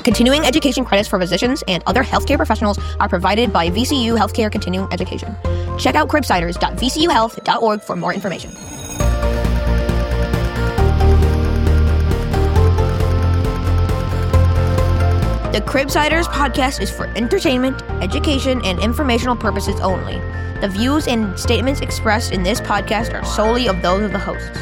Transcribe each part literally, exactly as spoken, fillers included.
Continuing education credits for physicians and other healthcare professionals are provided by V C U Healthcare Continuing Education. Check out cribsiders dot v c u health dot org for more information. The Cribsiders podcast is for entertainment, education, and informational purposes only. The views and statements expressed in this podcast are solely of those of the hosts.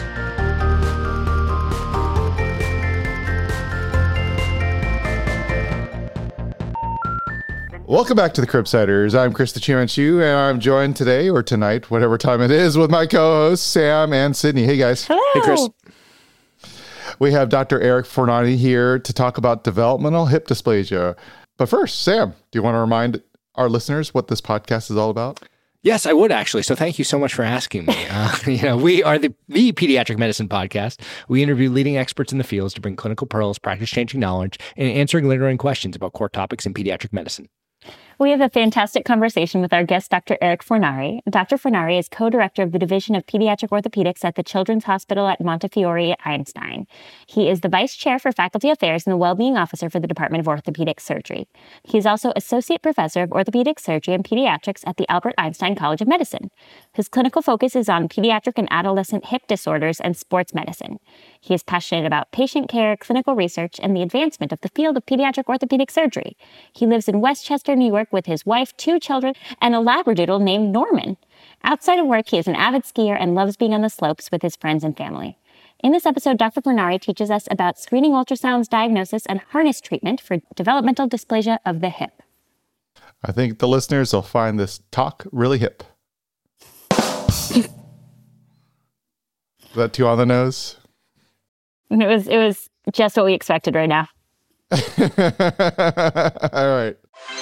Welcome back to the Cribsiders. I'm Chris the Chimanchu, and I'm joined today, or tonight, whatever time it is, with my co-hosts, Sam and Sydney. Hey, guys. Hello. Hey, Chris. We have Doctor Eric Fornari here to talk about developmental hip dysplasia. But first, Sam, do you want to remind our listeners what this podcast is all about? Yes, I would actually. So thank you so much for asking me. Uh, you know, we are the, the Pediatric Medicine Podcast. We interview leading experts in the fields to bring clinical pearls, practice-changing knowledge, and answering lingering questions about core topics in pediatric medicine. We have a fantastic conversation with our guest, Doctor Eric Fornari. Doctor Fornari is co-director of the Division of Pediatric Orthopedics at the Children's Hospital at Montefiore Einstein. He is the Vice Chair for Faculty Affairs and the Wellbeing Officer for the Department of Orthopedic Surgery. He is also Associate Professor of Orthopedic Surgery and Pediatrics at the Albert Einstein College of Medicine. His clinical focus is on pediatric and adolescent hip disorders and sports medicine. He is passionate about patient care, clinical research, and the advancement of the field of pediatric orthopedic surgery. He lives in Westchester, New York, with his wife, two children, and a Labradoodle named Norman. Outside of work, he is an avid skier and loves being on the slopes with his friends and family. In this episode, Doctor Fornari teaches us about screening ultrasounds, diagnosis, and harness treatment for developmental dysplasia of the hip. I think the listeners will find this talk really hip. Is that too on the nose? It was, it was just what we expected right now. All right.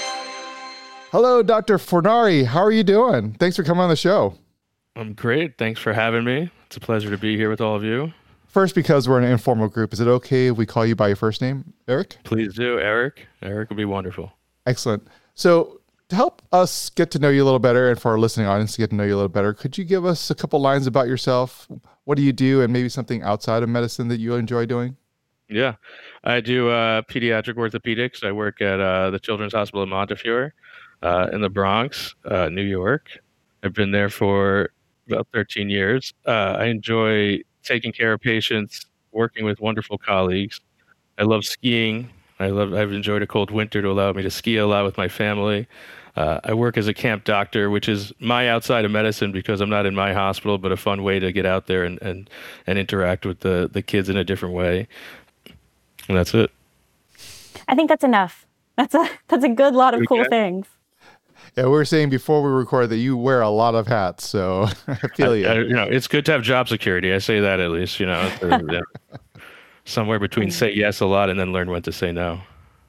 Hello, Doctor Fornari. How are you doing? Thanks for coming on the show. I'm great. Thanks for having me. It's a pleasure to be here with all of you. First, because we're an informal group, is it okay if we call you by your first name, Eric? Please do, Eric. Eric would be wonderful. Excellent. So to help us get to know you a little better and for our listening audience to get to know you a little better, could you give us a couple lines about yourself? What do you do, and maybe something outside of medicine that you enjoy doing? Yeah, I do uh, pediatric orthopedics. I work at uh, the Children's Hospital of Montefiore uh, in the Bronx, uh, New York. I've been there for about thirteen years. Uh, I enjoy taking care of patients, working with wonderful colleagues. I love skiing. I love. I've enjoyed a cold winter to allow me to ski a lot with my family. Uh, I work as a camp doctor, which is my outside of medicine because I'm not in my hospital, but a fun way to get out there and, and, and interact with the, the kids in a different way. And that's it. I think that's enough. That's a that's a good lot of cool Okay. things. Yeah, we were saying before we record that you wear a lot of hats, so I feel you. I, I, you know, it's good to have job security. I say that at least, you know, uh, yeah. Somewhere between say yes a lot and then learn when to say no.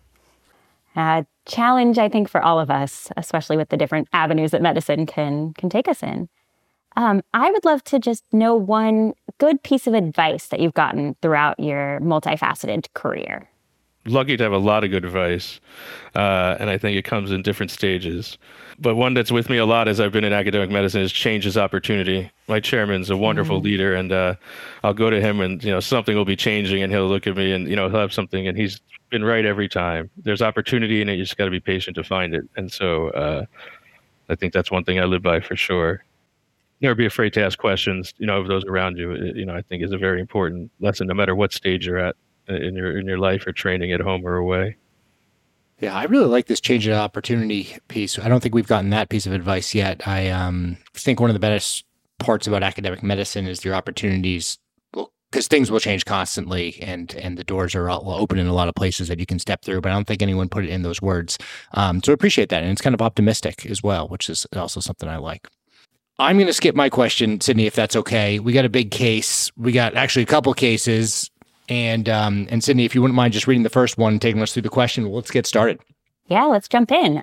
Uh, challenge, I think, for all of us, especially with the different avenues that medicine can can take us in. Um, I would love to just know one good piece of advice that you've gotten throughout your multifaceted career. Lucky to have a lot of good advice, uh, and I think it comes in different stages. But one that's with me a lot as I've been in academic medicine is change is opportunity. My chairman's a wonderful mm. leader, and uh, I'll go to him and, you know, something will be changing, and he'll look at me and, you know, he'll have something, and he's been right every time. There's opportunity in it. You just got to be patient to find it. And so uh, I think that's one thing I live by for sure. Never be afraid to ask questions, you know, of those around you. It, you know, I think is a very important lesson, no matter what stage you're at in your in your life or training at home or away. Yeah, I really like this change of opportunity piece. I don't think we've gotten that piece of advice yet. I um, think one of the best parts about academic medicine is your opportunities, because things will change constantly, and and the doors are all open in a lot of places that you can step through. But I don't think anyone put it in those words. Um, so I appreciate that, and it's kind of optimistic as well, which is also something I like. I'm going to skip my question, Sydney, if that's okay. We got a big case. We got actually a couple cases. And um, and Sydney, if you wouldn't mind just reading the first one and taking us through the question, well, let's get started. Yeah, let's jump in.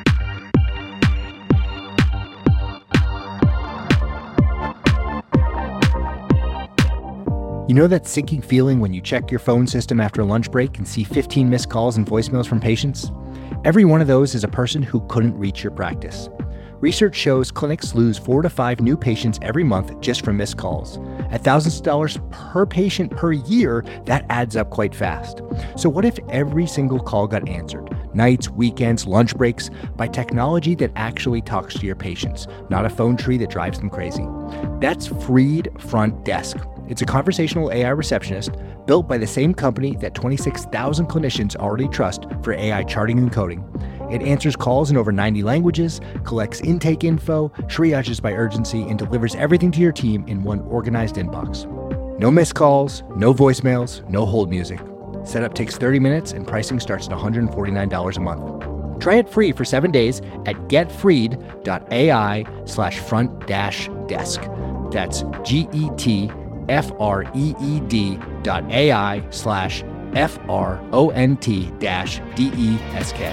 You know that sinking feeling when you check your phone system after a lunch break and see fifteen missed calls and voicemails from patients? Every one of those is a person who couldn't reach your practice. Research shows clinics lose four to five new patients every month just from missed calls. At thousands of dollars per patient per year, that adds up quite fast. So what if every single call got answered, nights, weekends, lunch breaks, by technology that actually talks to your patients, not a phone tree that drives them crazy? That's Freed Front Desk. It's a conversational A I receptionist built by the same company that twenty-six thousand clinicians already trust for A I charting and coding. It answers calls in over ninety languages, collects intake info, triages by urgency, and delivers everything to your team in one organized inbox. No missed calls, no voicemails, no hold music. Setup takes thirty minutes and pricing starts at one hundred forty-nine dollars a month. Try it free for seven days at getfreed.ai slash front dash desk. That's G-E-T F-R-E-E-D dot A-I slash F-R-O-N-T dash D-E-S-K.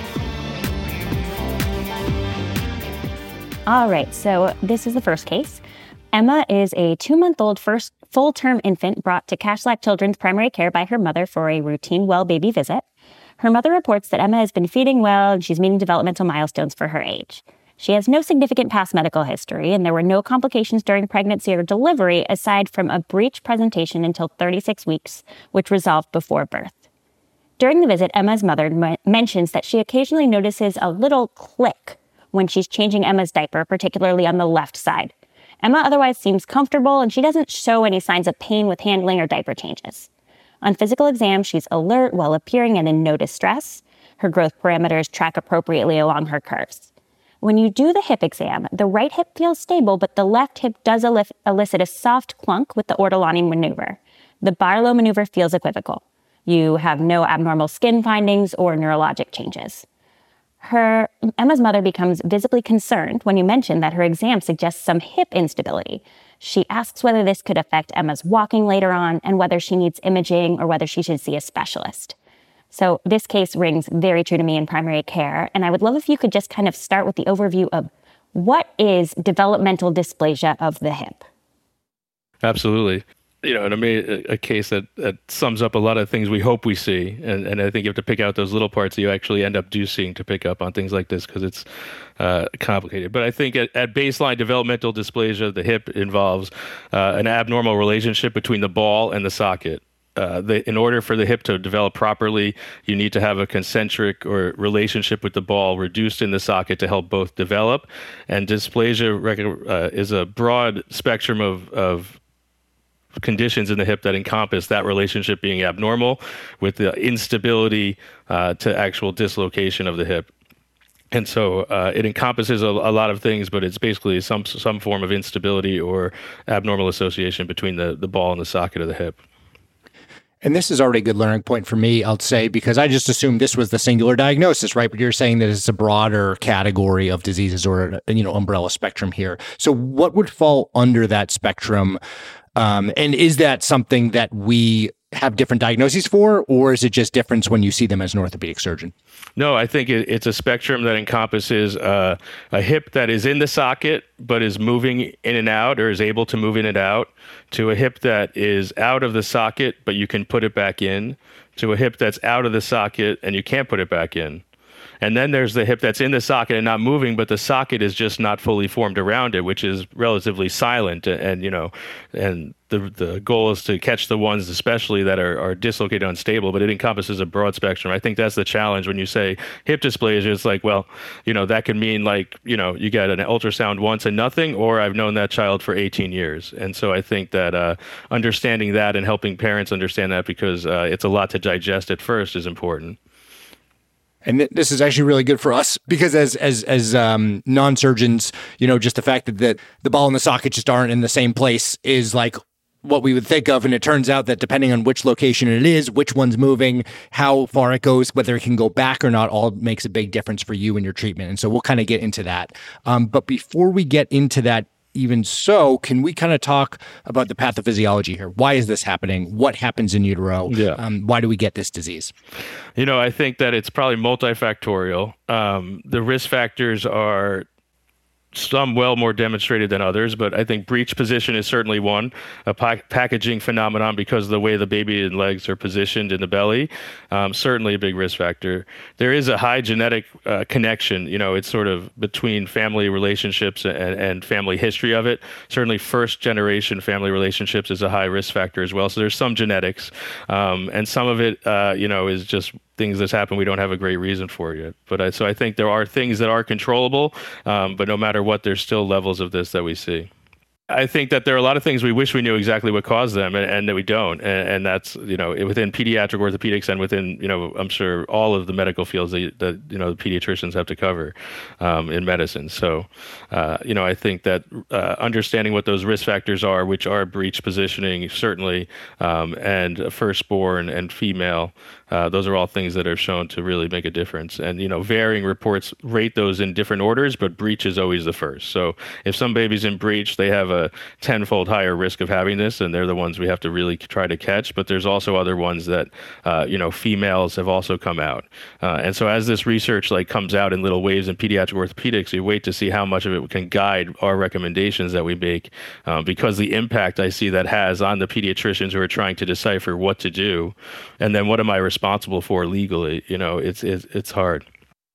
All right, so this is the first case. Emma is a two-month-old first full-term infant brought to Kashlak Children's Primary Care by her mother for a routine well baby visit. Her mother reports that Emma has been feeding well and she's meeting developmental milestones for her age. She has no significant past medical history, and there were no complications during pregnancy or delivery aside from a breech presentation until thirty-six weeks, which resolved before birth. During the visit, Emma's mother m- mentions that she occasionally notices a little click when she's changing Emma's diaper, particularly on the left side. Emma otherwise seems comfortable, and she doesn't show any signs of pain with handling or diaper changes. On physical exam, she's alert, well-appearing, and in no distress. Her growth parameters track appropriately along her curves. When you do the hip exam, the right hip feels stable, but the left hip does elif- elicit a soft clunk with the Ortolani maneuver. The Barlow maneuver feels equivocal. You have no abnormal skin findings or neurologic changes. Her Emma's mother becomes visibly concerned when you mention that her exam suggests some hip instability. She asks whether this could affect Emma's walking later on and whether she needs imaging or whether she should see a specialist. So this case rings very true to me in primary care, and I would love if you could just kind of start with the overview of what is developmental dysplasia of the hip? Absolutely. You know, to me, a, a case that, that sums up a lot of things we hope we see. And, and I think you have to pick out those little parts that you actually end up do seeing to pick up on things like this because it's uh, complicated. But I think at, at baseline developmental dysplasia, the hip involves uh, an abnormal relationship between the ball and the socket. Uh, the, in order for the hip to develop properly, you need to have a concentric or relationship with the ball reduced in the socket to help both develop. And dysplasia uh, is a broad spectrum of, of conditions in the hip that encompass that relationship being abnormal with the instability uh, to actual dislocation of the hip. And so uh, it encompasses a, a lot of things, but it's basically some some form of instability or abnormal association between the, the ball and the socket of the hip. And this is already a good learning point for me, I'll say, because I just assumed this was the singular diagnosis, right? But you're saying that it's a broader category of diseases or, you know, umbrella spectrum here. So what would fall under that spectrum? Um, and is that something that we have different diagnoses for, or is it just different when you see them as an orthopedic surgeon? No, I think it, it's a spectrum that encompasses uh, a hip that is in the socket but is moving in and out or is able to move in and out, to a hip that is out of the socket but you can put it back in, to a hip that's out of the socket and you can't put it back in. And then there's the hip that's in the socket and not moving, but the socket is just not fully formed around it, which is relatively silent. And, and you know, and the the goal is to catch the ones especially that are, are dislocated, unstable, but it encompasses a broad spectrum. I think that's the challenge when you say hip dysplasia. It's like, well, you know, that could mean like, you know, you got an ultrasound once and nothing, or I've known that child for eighteen years. And so I think that uh, understanding that and helping parents understand that, because uh, it's a lot to digest at first, is important. And th- this is actually really good for us because as as as um, non-surgeons, you know, just the fact that, that the ball and the socket just aren't in the same place is like what we would think of. And it turns out that depending on which location it is, which one's moving, how far it goes, whether it can go back or not, all makes a big difference for you and your treatment. And so we'll kind of get into that. Um, but before we get into that, even so, can we kind of talk about the pathophysiology here? Why is this happening? What happens in utero? Yeah. Um, why do we get this disease? You know, I think that it's probably multifactorial. Um, the risk factors are some well more demonstrated than others, but I think breech position is certainly one, a pa- packaging phenomenon because of the way the baby and legs are positioned in the belly, um, certainly a big risk factor. There is a high genetic uh, connection, you know, it's sort of between family relationships and, and family history of it. Certainly first generation family relationships is a high risk factor as well. So there's some genetics, um, and some of it, uh, you know, is just things that's happened we don't have a great reason for yet. But I, so I think there are things that are controllable, um, but no matter what, there's still levels of this that we see. I think that there are a lot of things we wish we knew exactly what caused them, and, and that we don't. And, and that's, you know, within pediatric orthopedics and within, you know, I'm sure all of the medical fields that, that you know, the pediatricians have to cover um, in medicine. So, uh, you know, I think that uh, understanding what those risk factors are, which are breech positioning, certainly, um, and firstborn and female, uh, those are all things that are shown to really make a difference. And, you know, varying reports rate those in different orders, but breech is always the first. So if some baby's in breech, they have a a tenfold higher risk of having this, and they're the ones we have to really try to catch. But there's also other ones that, uh, you know, females have also come out. Uh, and so as this research like comes out in little waves in pediatric orthopedics, we wait to see how much of it can guide our recommendations that we make, um, because the impact I see that has on the pediatricians who are trying to decipher what to do, and then what am I responsible for legally? You know, it's it's, it's hard.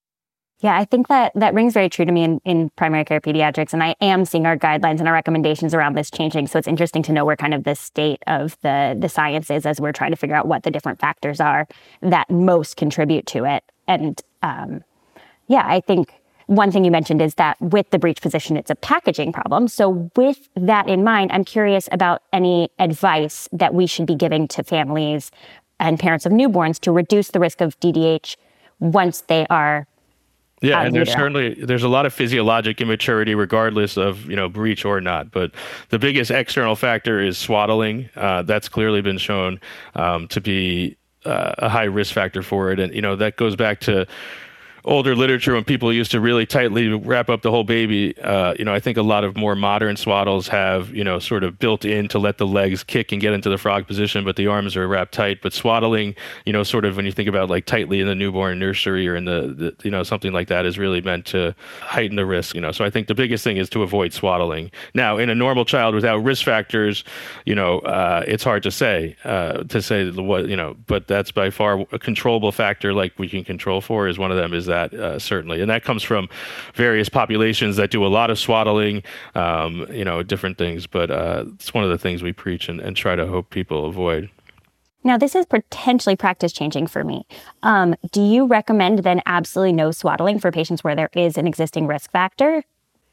Yeah, I think that that rings very true to me in, in primary care pediatrics, and I am seeing our guidelines and our recommendations around this changing. So it's interesting to know where kind of the state of the, the science is as we're trying to figure out what the different factors are that most contribute to it. And um, yeah, I think one thing you mentioned is that with the breech position, it's a packaging problem. So with that in mind, I'm curious about any advice that we should be giving to families and parents of newborns to reduce the risk of D D H once they are Yeah, and there's certainly there's a lot of physiologic immaturity, regardless of, you know, breech or not. But the biggest external factor is swaddling. Uh, that's clearly been shown um, to be uh, a high risk factor for it, and you know that goes back to older literature when people used to really tightly wrap up the whole baby. Uh, you know, I think a lot of more modern swaddles have, you know, sort of built in to let the legs kick and get into the frog position, but the arms are wrapped tight. But swaddling, you know, sort of when you think about like tightly in the newborn nursery or in the, the you know, something like that is really meant to heighten the risk, you know. So I think the biggest thing is to avoid swaddling. Now, in a normal child without risk factors, you know, uh, it's hard to say, uh, to say what, you know, but that's by far a controllable factor like we can control for is one of them is that uh, certainly. And that comes from various populations that do a lot of swaddling, um, you know, different things. But uh, it's one of the things we preach and, and try to hope people avoid. Now, this is potentially practice changing for me. Um, do you recommend then absolutely no swaddling for patients where there is an existing risk factor?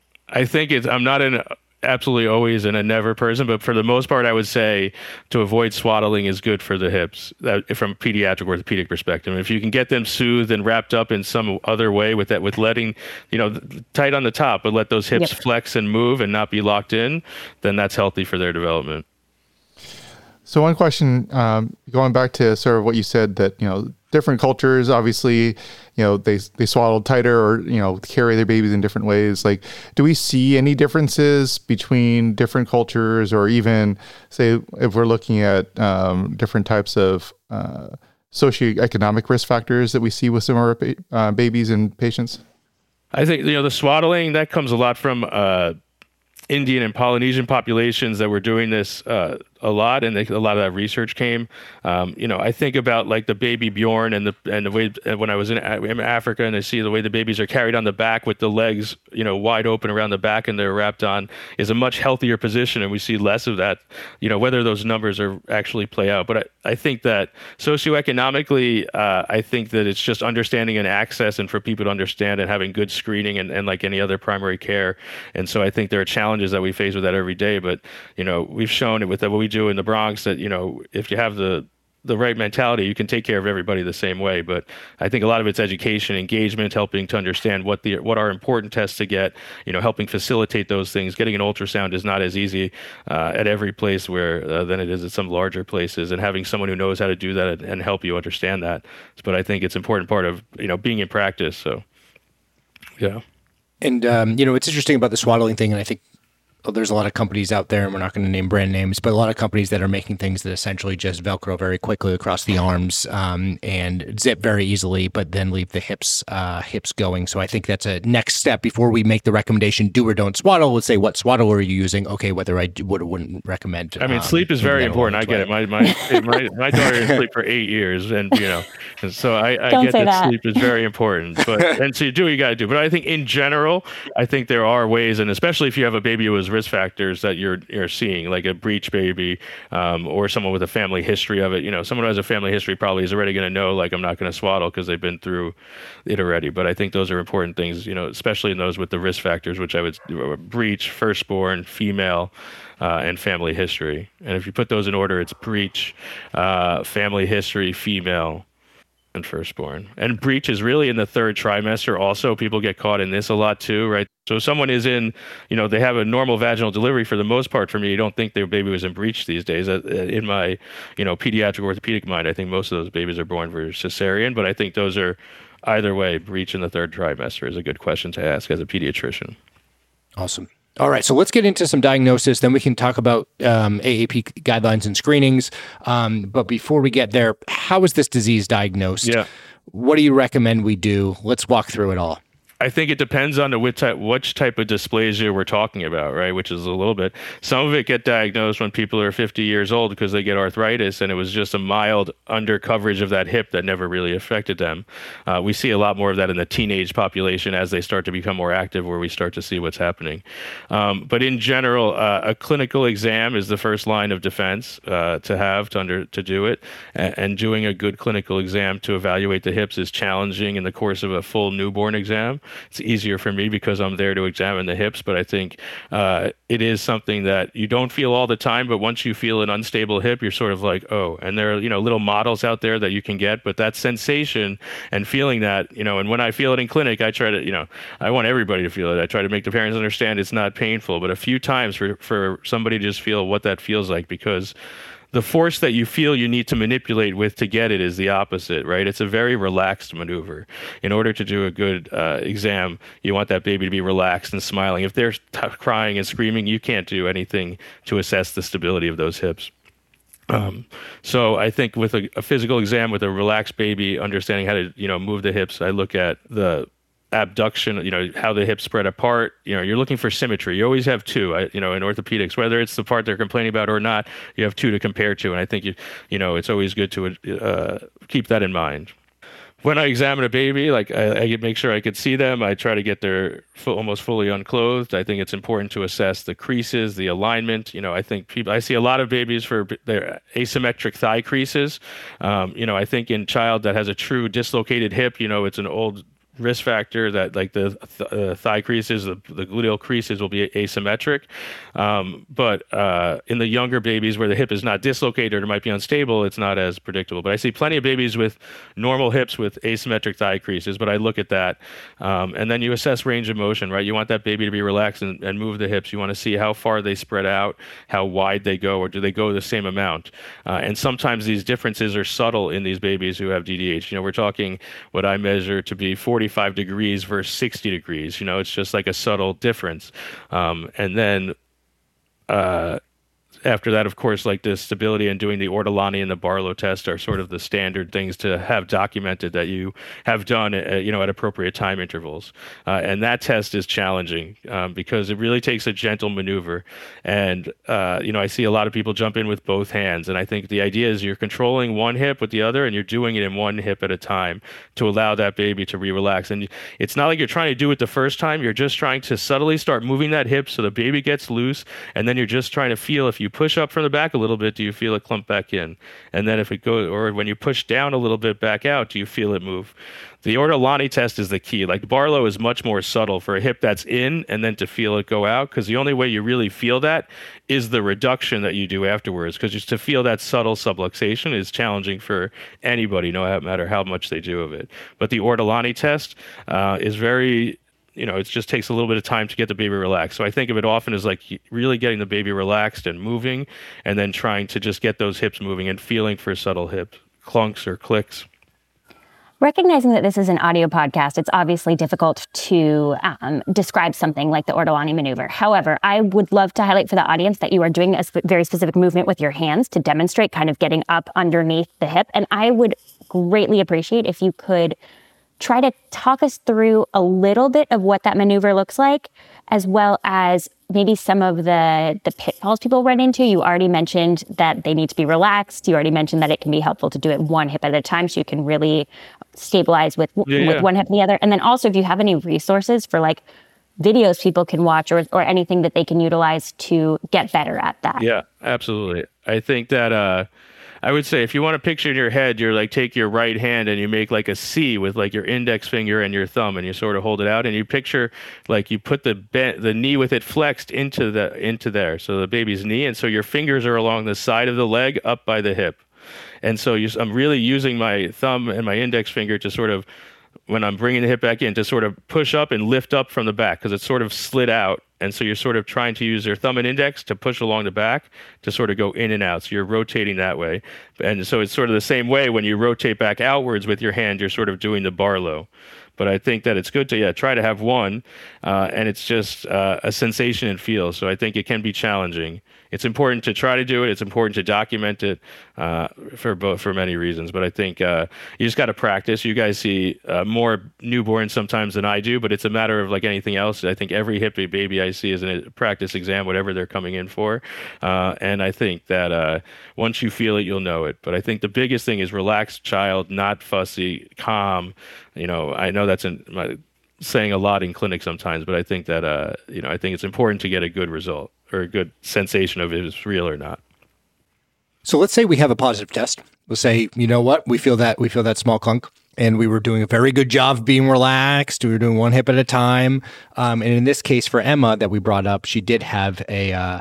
I think it's, I'm not an absolutely always and a never person, but for the most part, I would say to avoid swaddling is good for the hips that, from a pediatric orthopedic perspective. And if you can get them soothed and wrapped up in some other way with that, with letting, you know, tight on the top, but let those hips yep. flex and move and not be locked in, then that's healthy for their development. So one question, um, going back to sort of what you said that, you know, different cultures, obviously, you know, they they swaddle tighter or, you know, carry their babies in different ways. Like, do we see any differences between different cultures, or even say if we're looking at um, different types of uh, socioeconomic risk factors that we see with some of our ba- uh, babies and patients? I think, you know, the swaddling, that comes a lot from uh, Indian and Polynesian populations that were doing this uh, a lot, and they, a lot of that research came. Um, you know, I think about like the baby Bjorn and the and the way when I was in, in Africa, and I see the way the babies are carried on the back with the legs, you know, wide open around the back, and they're wrapped on, is a much healthier position, and we see less of that. You know, whether those numbers are actually play out, but I, I think that socioeconomically, uh, I think that it's just understanding and access, and for people to understand and having good screening and, and like any other primary care. And so I think there are challenges that we face with that every day. But you know, we've shown it with what we do in the Bronx that, you know, if you have the the right mentality, you can take care of everybody the same way. But I think a lot of it's education, engagement, helping to understand what the what are important tests to get, you know, helping facilitate those things. Getting an ultrasound is not as easy uh, at every place where uh, than it is at some larger places, and having someone who knows how to do that and help you understand that. But I think it's an important part of, you know, being in practice. So, yeah. And, um, you know, it's interesting about the swaddling thing, and I think there's a lot of companies out there, and we're not going to name brand names, but a lot of companies that are making things that essentially just Velcro very quickly across the arms um, and zip very easily, but then leave the hips uh, hips going. So I think that's a next step before we make the recommendation, do or don't swaddle. Let's say, what swaddle are you using? Okay, whether I would or wouldn't recommend. I mean, um, sleep is very important. I get it. My my my, my daughter didn't sleep for eight years, and you know, and so I, I get that, that sleep is very important. But and so you do what you got to do. But I think in general, I think there are ways, and especially if you have a baby with risk factors that you're you're seeing, like a breech baby, um, or someone with a family history of it. You know, someone who has a family history probably is already going to know, like, I'm not going to swaddle because they've been through it already. But I think those are important things, you know, especially in those with the risk factors, which I would breech, firstborn, female, uh, and family history. And if you put those in order, it's breech, uh, family history, female, and firstborn. And breech is really in the third trimester. Also, people get caught in this a lot too, right? So if someone is in, you know, they have a normal vaginal delivery for the most part. For me, you don't think their baby was in breech these days. In my, you know, pediatric orthopedic mind, I think most of those babies are born for cesarean, but I think those are either way, breech in the third trimester is a good question to ask as a pediatrician. Awesome. All right, so let's get into some diagnosis. Then we can talk about um, A A P guidelines and screenings. Um, but before we get there, how is this disease diagnosed? Yeah. What do you recommend we do? Let's walk through it all. I think it depends on the which type, which type of dysplasia we're talking about, right? Which is a little bit. Some of it get diagnosed when people are fifty years old because they get arthritis, and it was just a mild under coverage of that hip that never really affected them. Uh, we see a lot more of that in the teenage population as they start to become more active, where we start to see what's happening. Um, but in general, uh, a clinical exam is the first line of defense uh, to have to under to do it, and, and doing a good clinical exam to evaluate the hips is challenging in the course of a full newborn exam. It's easier for me because I'm there to examine the hips, but I think uh, it is something that you don't feel all the time, but once you feel an unstable hip, you're sort of like, oh, and there are, you know, little models out there that you can get, but that sensation and feeling that, you know, and when I feel it in clinic, I try to, you know, I want everybody to feel it. I try to make the parents understand it's not painful, but a few times for, for somebody to just feel what that feels like, because the force that you feel you need to manipulate with to get it is the opposite, right? It's a very relaxed maneuver. In order to do a good uh, exam, you want that baby to be relaxed and smiling. If they're t- crying and screaming, you can't do anything to assess the stability of those hips. Um, so I think with a, a physical exam with a relaxed baby, understanding how to, you know, move the hips, I look at the abduction, you know, how the hips spread apart. You know, you're looking for symmetry. You always have two, I, you know, in orthopedics, whether it's the part they're complaining about or not, you have two to compare to. And I think, you, you know, it's always good to uh, keep that in mind. When I examine a baby, like I, I make sure I could see them. I try to get their full, almost fully unclothed. I think it's important to assess the creases, the alignment. You know, I think people, I see a lot of babies for their asymmetric thigh creases. Um, you know, I think in child that has a true dislocated hip, you know, it's an old risk factor that like the th- uh, thigh creases, the, the gluteal creases will be asymmetric. Um, but uh, in the younger babies where the hip is not dislocated or it might be unstable, it's not as predictable. But I see plenty of babies with normal hips with asymmetric thigh creases, but I look at that. Um, and then you assess range of motion, right? You want that baby to be relaxed and, and move the hips. You want to see how far they spread out, how wide they go, or do they go the same amount? Uh, and sometimes these differences are subtle in these babies who have D D H. You know, we're talking what I measure to be forty forty-five degrees versus sixty degrees. You know, it's just like a subtle difference. Um, and then uh, after that, of course, like the stability and doing the Ortolani and the Barlow test are sort of the standard things to have documented that you have done, uh, you know, at appropriate time intervals. Uh, and that test is challenging um, because it really takes a gentle maneuver. And, uh, you know, I see a lot of people jump in with both hands. And I think the idea is you're controlling one hip with the other and you're doing it in one hip at a time to allow that baby to re-relax. And it's not like you're trying to do it the first time. You're just trying to subtly start moving that hip so the baby gets loose. And then you're just trying to feel if you push up from the back a little bit, do you feel it clump back in? And then if it goes, or when you push down a little bit back out, do you feel it move? The Ortolani test is the key. Like Barlow is much more subtle for a hip that's in and then to feel it go out, because the only way you really feel that is the reduction that you do afterwards, because just to feel that subtle subluxation is challenging for anybody, no matter how much they do of it. But the Ortolani test uh, is very... you know, it just takes a little bit of time to get the baby relaxed. So I think of it often as like really getting the baby relaxed and moving, and then trying to just get those hips moving and feeling for subtle hip clunks or clicks. Recognizing that this is an audio podcast, it's obviously difficult to um, describe something like the Ortolani maneuver. However, I would love to highlight for the audience that you are doing a sp- very specific movement with your hands to demonstrate kind of getting up underneath the hip. And I would greatly appreciate if you could try to talk us through a little bit of what that maneuver looks like, as well as maybe some of the, the pitfalls people run into. You already mentioned that they need to be relaxed. You already mentioned that it can be helpful to do it one hip at a time so you can really stabilize with yeah, with yeah. one hip and the other. And then also if you have any resources for like videos people can watch or or anything that they can utilize to get better at that. Yeah, absolutely. I think that uh, I would say if you want to picture in your head, you're like take your right hand and you make like a C with like your index finger and your thumb, and you sort of hold it out, and you picture like you put the bent, the knee with it flexed into the into there, so the baby's knee, and so your fingers are along the side of the leg up by the hip. And so you, I'm really using my thumb and my index finger to sort of, when I'm bringing the hip back in, to sort of push up and lift up from the back because it's sort of slid out. And so you're sort of trying to use your thumb and index to push along the back to sort of go in and out. So you're rotating that way. And so it's sort of the same way when you rotate back outwards with your hand, you're sort of doing the Barlow. But I think that it's good to yeah try to have one, uh, and it's just uh, a sensation and feel. So I think it can be challenging. It's important to try to do it. It's important to document it uh, for both for many reasons. But I think uh, you just got to practice. You guys see uh, more newborns sometimes than I do, but it's a matter of like anything else. I think every hip baby I see is a practice exam, whatever they're coming in for. Uh, and I think that uh, once you feel it, you'll know it. But I think the biggest thing is relaxed child, not fussy, calm. You know, I know that's in my, saying a lot in clinic sometimes, but I think that, uh, you know, I think it's important to get a good result or a good sensation of if it's real or not. So let's say we have a positive test. We'll say, you know what, we feel that we feel that small clunk, and we were doing a very good job of being relaxed. We were doing one hip at a time. Um, and in this case, for Emma that we brought up, she did have a uh,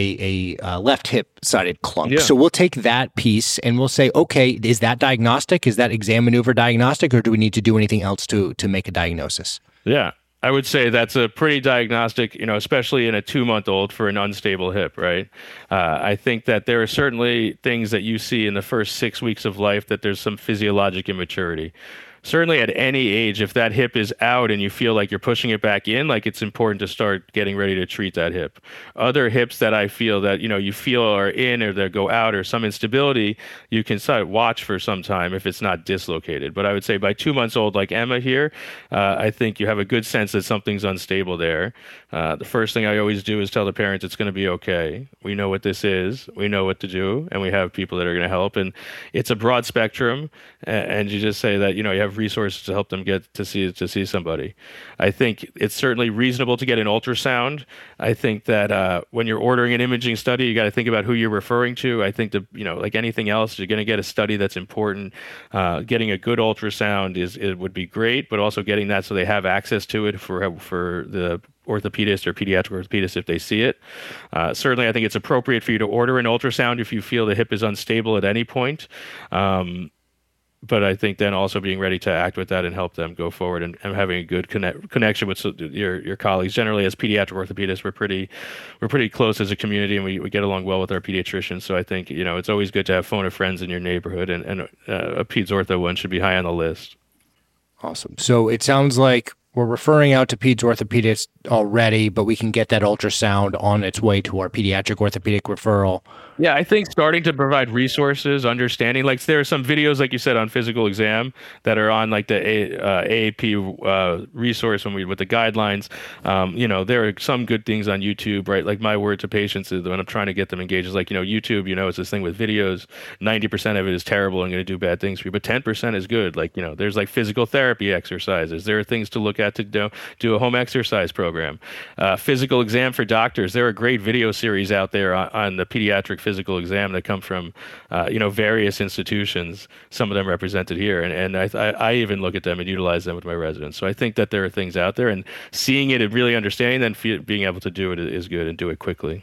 a, a uh, left hip sided clunk. Yeah. So we'll take that piece and we'll say, okay, is that diagnostic? Is that exam maneuver diagnostic, or do we need to do anything else to to make a diagnosis? Yeah. I would say that's a pretty diagnostic, you know, especially in a two-month-old for an unstable hip, right? Uh, I think that there are certainly things that you see in the first six weeks of life that there's some physiologic immaturity. Certainly at any age, if that hip is out and you feel like you're pushing it back in, like it's important to start getting ready to treat that hip. Other hips that I feel that, you know, you feel are in or they go out or some instability, you can start watch for some time if it's not dislocated. But I would say by two months old, like Emma here, uh, I think you have a good sense that something's unstable there. Uh, the first thing I always do is tell the parents it's going to be okay. We know what this is. We know what to do. And we have people that are going to help. And it's a broad spectrum. And you just say that, you know, you have resources to help them get to see to see somebody. I think it's certainly reasonable to get an ultrasound. I think that uh, when you're ordering an imaging study, you got to think about who you're referring to. I think that, you know, like anything else, you're going to get a study that's important. Uh, getting a good ultrasound is it would be great, but also getting that so they have access to it for for the orthopedist or pediatric orthopedist if they see it. Uh, certainly, I think it's appropriate for you to order an ultrasound if you feel the hip is unstable at any point. Um, But I think then also being ready to act with that and help them go forward and, and having a good connect, connection with your your colleagues. Generally, as pediatric orthopedists, we're pretty we're pretty close as a community, and we, we get along well with our pediatricians. So I think, you know, it's always good to have phone of friends in your neighborhood, and, and uh, a peds ortho one should be high on the list. Awesome. So it sounds like we're referring out to peds orthopedists already, but we can get that ultrasound on its way to our pediatric orthopedic referral. Yeah, I think starting to provide resources, understanding, like there are some videos, like you said, on physical exam that are on like the A, uh, A A P uh, resource when we with the guidelines. Um, you know, there are some good things on YouTube, right? Like my word to patients is when I'm trying to get them engaged is like, you know, YouTube, you know, it's this thing with videos. ninety percent of it is terrible and going to do bad things for you, but ten percent is good. Like, you know, there's like physical therapy exercises. There are things to look at to do, do a home exercise program. Uh, physical exam for doctors. There are great video series out there on, on the pediatric physical exam that come from, uh, you know, various institutions, some of them represented here. And, and I, I, I even look at them and utilize them with my residents. So I think that there are things out there, and seeing it and really understanding, then fe- being able to do it is good and do it quickly.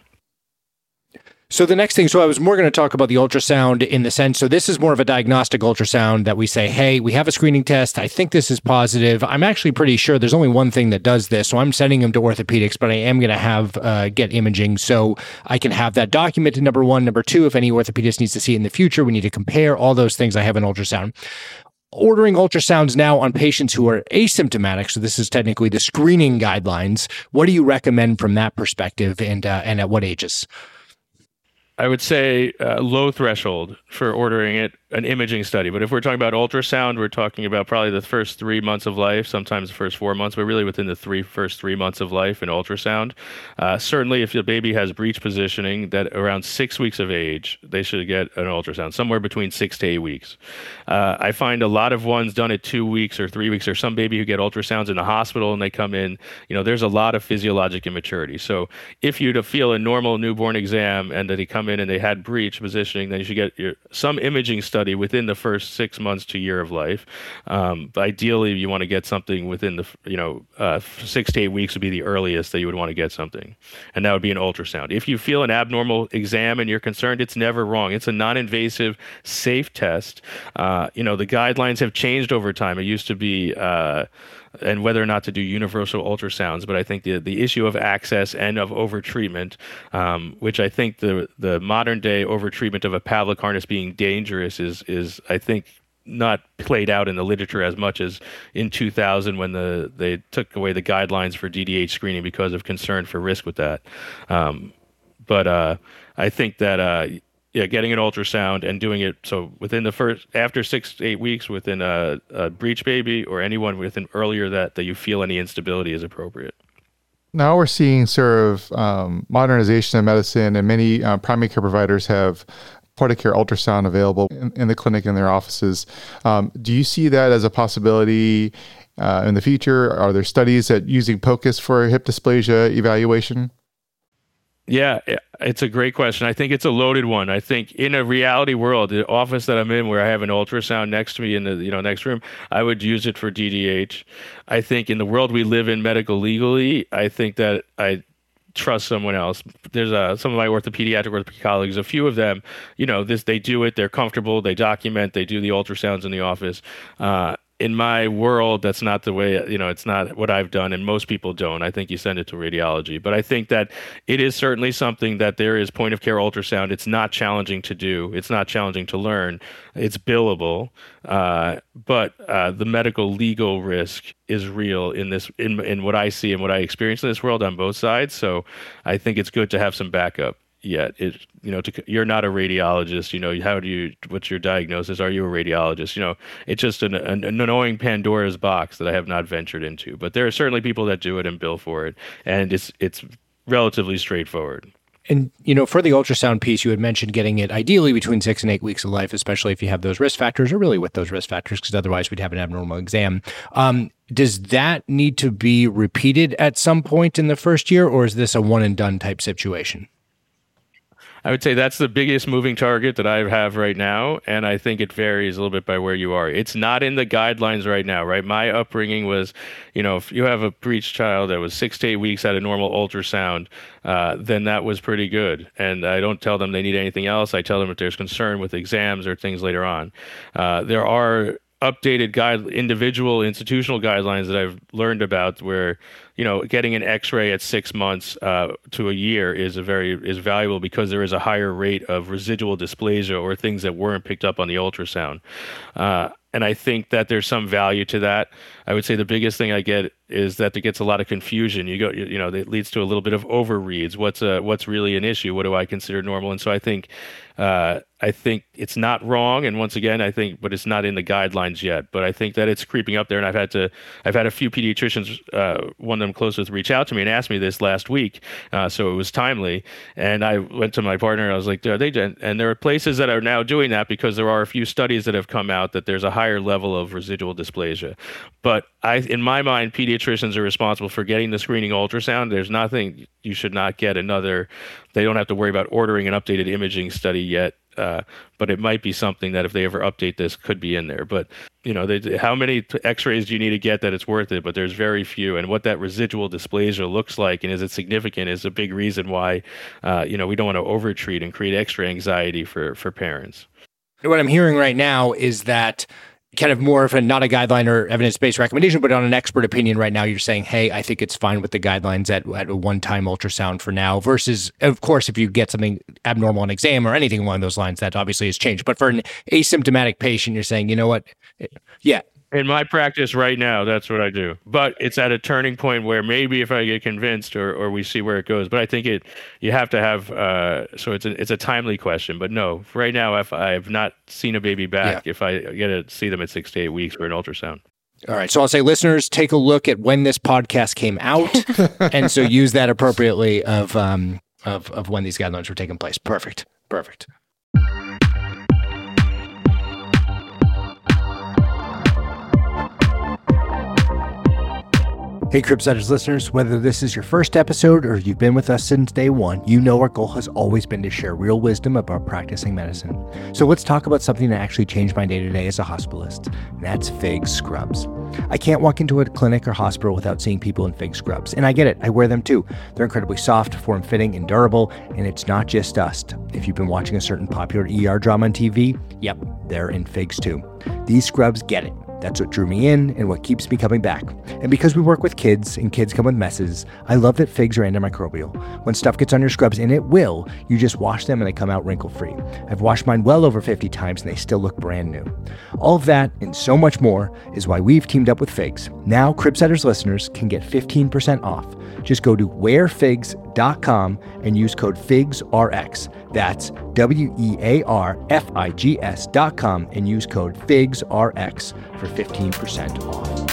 So the next thing, so I was more going to talk about the ultrasound in the sense, so this is more of a diagnostic ultrasound that we say, hey, we have a screening test. I think this is positive. I'm actually pretty sure there's only one thing that does this. So I'm sending him to orthopedics, but I am going to have uh, get imaging so I can have that documented, number one. Number two, if any orthopedist needs to see it in the future, we need to compare all those things. I have an ultrasound. ordering ultrasounds now on patients who are asymptomatic, so this is technically the screening guidelines. What do you recommend from that perspective, and uh, and at what ages? I would say uh, low threshold for ordering it, an imaging study. But if we're talking about ultrasound, we're talking about probably the first three months of life, sometimes the first four months, but really within the three first three months of life in ultrasound. Uh, certainly, if the baby has breech positioning, that around six weeks of age, they should get an ultrasound, somewhere between six to eight weeks. Uh, I find a lot of ones done at two weeks or three weeks, or some baby who get ultrasounds in the hospital and they come in, you know, there's a lot of physiologic immaturity. So if you to feel a normal newborn exam and that they come in and they had breech positioning, then you should get your, some imaging study within the first six months to year of life. Um, but ideally, you want to get something within the, you know, uh, six to eight weeks would be the earliest that you would want to get something. And that would be an ultrasound. If you feel an abnormal exam and you're concerned, it's never wrong. It's a non-invasive, safe test. Uh, you know, the guidelines have changed over time. It used to be, uh, and whether or not to do universal ultrasounds. But I think the the issue of access and of overtreatment, um, which I think the the modern day overtreatment of a Pavlik harness being dangerous is is I think not played out in the literature as much as in two thousand when the they took away the guidelines for D D H screening because of concern for risk with that. Um, but uh, I think that. Uh, Yeah, getting an ultrasound and doing it so within the first, after six to eight weeks within a, a breech baby or anyone within earlier that, that you feel any instability is appropriate. Now we're seeing sort of um, modernization of medicine, and many uh, primary care providers have point-of-care ultrasound available in, in the clinic, in their offices. Um, do you see that as a possibility uh, in the future? Are there studies that using POCUS for hip dysplasia evaluation? Yeah, it's a great question. I think it's a loaded one. I think in a reality world, the office that I'm in where I have an ultrasound next to me in the you know next room, I would use it for D D H. I think in the world we live in medical legally, I think that I trust someone else. There's uh, some of my orthopediatric orthopedic colleagues, a few of them, you know, this they do it, they're comfortable, they document, they do the ultrasounds in the office. Uh, in my world, that's not the way, you know, it's not what I've done, and most people don't. I think you send it to radiology. But I think that it is certainly something that there is point of care ultrasound. It's not challenging to do. It's not challenging to learn. It's billable. Uh, but uh, the medical legal risk is real in this, in, in what I see and what I experience in this world on both sides. So I think it's good to have some backup. Yet it, you know, to, you're not a radiologist. You know, how do you? What's your diagnosis? Are you a radiologist? You know, it's just an, an, an annoying Pandora's box that I have not ventured into. But there are certainly people that do it and bill for it, and it's it's relatively straightforward. And, you know, for the ultrasound piece, you had mentioned getting it ideally between six and eight weeks of life, especially if you have those risk factors, or really with those risk factors, because otherwise we'd have an abnormal exam. Um, does that need to be repeated at some point in the first year, or is this a one and done type situation? I would say that's the biggest moving target that I have right now, and I think it varies a little bit by where you are. It's not in the guidelines right now, right? My upbringing was, you know, if you have a breech child that was six to eight weeks at a normal ultrasound, uh, then that was pretty good. And I don't tell them they need anything else. I tell them if there's concern with exams or things later on. Uh, there are updated guide, individual institutional guidelines that I've learned about where, you know, getting an X-ray at six months uh, to a year is a very is valuable because there is a higher rate of residual dysplasia or things that weren't picked up on the ultrasound. Uh, and I think that there's some value to that. I would say the biggest thing I get is that it gets a lot of confusion. You go, you, you know, it leads to a little bit of overreads. What's a, what's really an issue? What do I consider normal? And so I think, uh, I think it's not wrong. And once again, I think, but it's not in the guidelines yet. But I think that it's creeping up there. And I've had to, I've had a few pediatricians, uh, one of them close with, reach out to me and ask me this last week. Uh, so it was timely. And I went to my partner and I was like, are they? And there are places that are now doing that because there are a few studies that have come out that there's a higher level of residual dysplasia. But I, in my mind, pediatricians are responsible for getting the screening ultrasound. There's nothing, you should not get another, they don't have to worry about ordering an updated imaging study yet. Uh, but it might be something that if they ever update this could be in there. But, you know, they, how many t- x-rays do you need to get that it's worth it? But there's very few. And what that residual dysplasia looks like and is it significant is a big reason why, uh, you know, we don't want to overtreat and create extra anxiety for, for parents. What I'm hearing right now is that kind of more of a, not a guideline or evidence-based recommendation, but on an expert opinion right now, you're saying, hey, I think it's fine with the guidelines at, at a one-time ultrasound for now, versus, of course, if you get something abnormal on exam or anything along those lines, that obviously has changed. But for an asymptomatic patient, you're saying, you know what? Yeah. In my practice right now, that's what I do. But it's at a turning point where maybe if I get convinced or, or we see where it goes. But I think it you have to have uh, so it's a it's a timely question. But no, right now, if I have not seen a baby back, yeah. if I get to see them at six to eight weeks for an ultrasound. All right. So I'll say, listeners, take a look at when this podcast came out, and so use that appropriately of um of of when these guidelines were taking place. Perfect. Perfect. Hey, Cribsiders listeners, whether this is your first episode or you've been with us since day one, you know our goal has always been to share real wisdom about practicing medicine. So let's talk about something that actually changed my day-to-day as a hospitalist, and that's FIGS scrubs. I can't walk into a clinic or hospital without seeing people in FIGS scrubs, and I get it, I wear them too. They're incredibly soft, form-fitting, and durable, and it's not just dust. If you've been watching a certain popular E R drama on T V, yep, they're in FIGS too. These scrubs get it. That's what drew me in and what keeps me coming back. And because we work with kids and kids come with messes, I love that FIGS are antimicrobial. When stuff gets on your scrubs, and it will, you just wash them and they come out wrinkle-free. I've washed mine well over fifty times and they still look brand new. All of that and so much more is why we've teamed up with FIGS. Now, Cribsiders listeners can get fifteen percent off. Just go to wear figs dot com and use code FIGSRX. That's W E A R F I G S dot com and use code FIGSRX for fifteen percent off.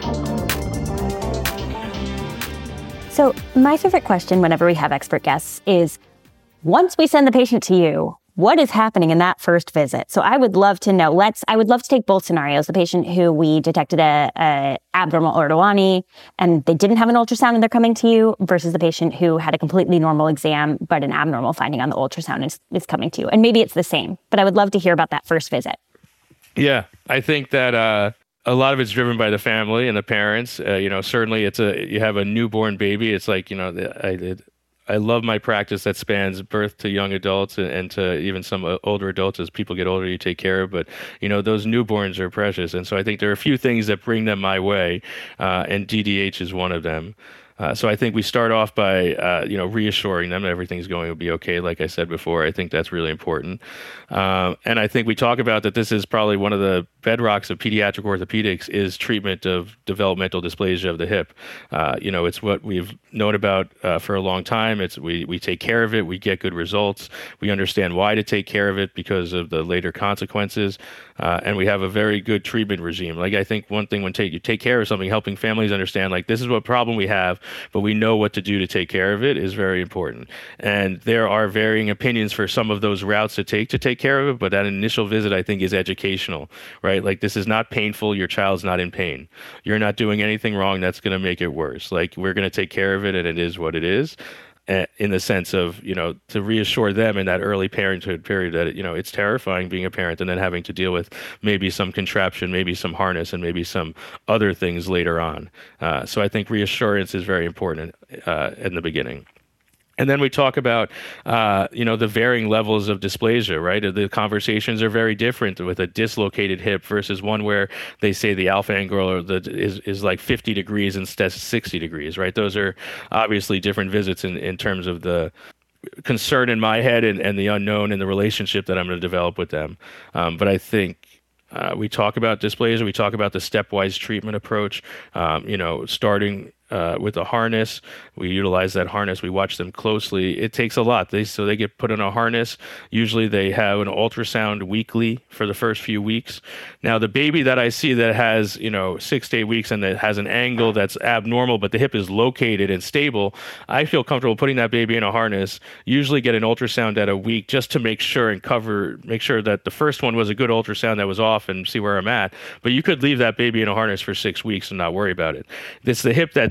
So my favorite question whenever we have expert guests is, once we send the patient to you, what is happening in that first visit? So I would love to know, let's, I would love to take both scenarios. The patient who we detected a, a abnormal Ortolani and they didn't have an ultrasound and they're coming to you, versus the patient who had a completely normal exam, but an abnormal finding on the ultrasound is, is coming to you. And maybe it's the same, but I would love to hear about that first visit. Yeah, I think that uh, a lot of it's driven by the family and the parents. Uh, you know, certainly it's a, you have a newborn baby. It's like, you know, I, it, I love my practice that spans birth to young adults and, and to even some older adults. As people get older, you take care of. But, you know, those newborns are precious. And so I think there are a few things that bring them my way, uh, and D D H is one of them. Uh, so I think we start off by, uh, you know, reassuring them that everything's going to be okay. Like I said before, I think that's really important. Um, and I think we talk about that this is probably one of the bedrocks of pediatric orthopedics is treatment of developmental dysplasia of the hip. Uh, you know, it's what we've known about uh, for a long time. It's we we take care of it. We get good results. We understand why to take care of it because of the later consequences. Uh, and we have a very good treatment regime. Like I think one thing when take, you take care of something, helping families understand like this is what problem we have, but we know what to do to take care of it is very important. And there are varying opinions for some of those routes to take to take care of it, but that initial visit I think is educational, right? Like this is not painful. Your child's not in pain. You're not doing anything wrong that's going to make it worse. Like we're going to take care of it and it is what it is. In the sense of, you know, to reassure them in that early parenthood period that, you know, it's terrifying being a parent and then having to deal with maybe some contraption, maybe some harness, and maybe some other things later on. Uh, so I think reassurance is very important uh, in the beginning. And then we talk about, uh, you know, the varying levels of dysplasia, right? The conversations are very different with a dislocated hip versus one where they say the alpha angle or the, is, is like fifty degrees instead of sixty degrees, right? Those are obviously different visits in, in terms of the concern in my head and, and the unknown and the relationship that I'm going to develop with them. Um, but I think uh, we talk about dysplasia, we talk about the stepwise treatment approach, um, you know, starting Uh, with a harness. We utilize that harness. We watch them closely. It takes a lot. They so they get put in a harness. Usually they have an ultrasound weekly for the first few weeks. Now the baby that I see that has, you know, six to eight weeks and that has an angle that's abnormal, but the hip is located and stable, I feel comfortable putting that baby in a harness, usually get an ultrasound at a week just to make sure and cover, make sure that the first one was a good ultrasound that was off and see where I'm at. But you could leave that baby in a harness for six weeks and not worry about it. It's the hip that's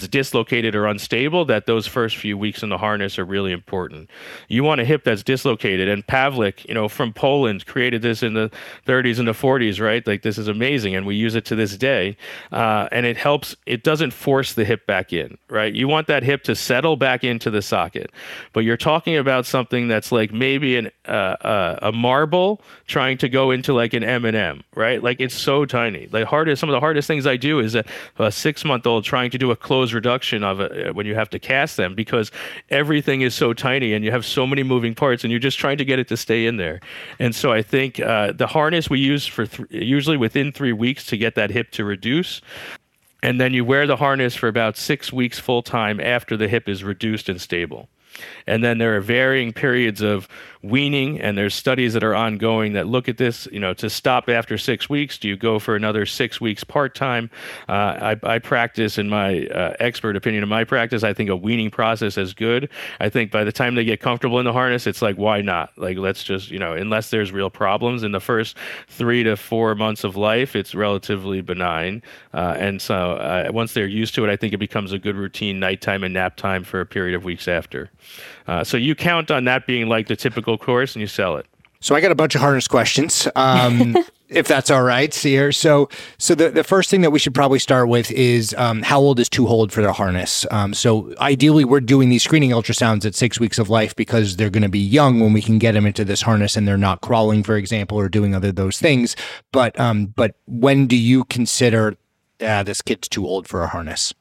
dislocated or unstable, that those first few weeks in the harness are really important. You want a hip that's dislocated. And Pavlik, you know, from Poland, created this in the thirties and the forties, right? Like, this is amazing, and we use it to this day. Uh, and it helps. It doesn't force the hip back in, right? You want that hip to settle back into the socket. But you're talking about something that's like maybe an uh, uh, a marble trying to go into like an M and M, right? Like, it's so tiny. The hardest, some of the hardest things I do is a, a six-month-old trying to do a closed reduction of it when you have to cast them, because everything is so tiny and you have so many moving parts, and you're just trying to get it to stay in there. And so I think uh, the harness we use for th- usually within three weeks to get that hip to reduce. And then you wear the harness for about six weeks full time after the hip is reduced and stable. And then there are varying periods of weaning, and there's studies that are ongoing that look at this, you know, to stop after six weeks. Do you go for another six weeks part-time? Uh, I, I practice, in my uh, expert opinion of my practice, I think a weaning process is good. I think by the time they get comfortable in the harness, it's like, why not? Like, let's just, you know, unless there's real problems in the first three to four months of life, it's relatively benign. Uh, and so uh, once they're used to it, I think it becomes a good routine nighttime and nap time for a period of weeks after. Uh, so you count on that being like the typical course, and you sell it. So I got a bunch of harness questions, um, if that's all right, Seer. So, so the, the first thing that we should probably start with is um, how old is too old for the harness? Um, so ideally, we're doing these screening ultrasounds at six weeks of life because they're going to be young when we can get them into this harness and they're not crawling, for example, or doing other those things. But um, but when do you consider uh, this kid's too old for a harness?